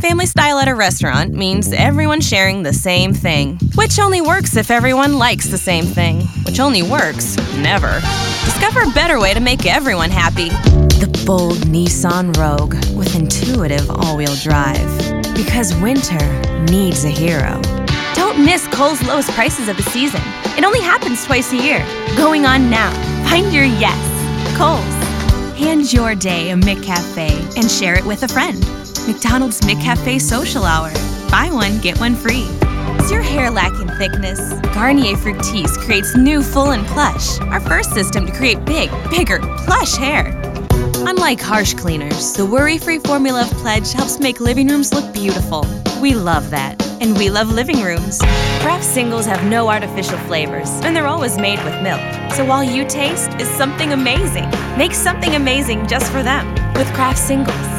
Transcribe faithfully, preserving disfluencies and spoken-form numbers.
Family style at a restaurant means everyone sharing the same thing, which only works if everyone likes the same thing, which only works never. Discover a better way to make everyone happy. The bold Nissan Rogue with intuitive all-wheel drive. Because winter needs a hero. Don't miss Kohl's lowest prices of the season. It only happens twice a year. Going on now. Find your yes. Kohl's. Hand your day a McCafe and share it with a friend. McDonald's McCafe Social Hour. Buy one, get one free. Is your hair lacking thickness? Garnier Fructis creates new Full and Plush, our first system to create big, bigger, plush hair. Unlike harsh cleaners, the worry-free formula of Pledge helps make living rooms look beautiful. We love that. And we love living rooms. Kraft Singles have no artificial flavors, and they're always made with milk. So all you taste is something amazing. Make something amazing just for them with Kraft Singles.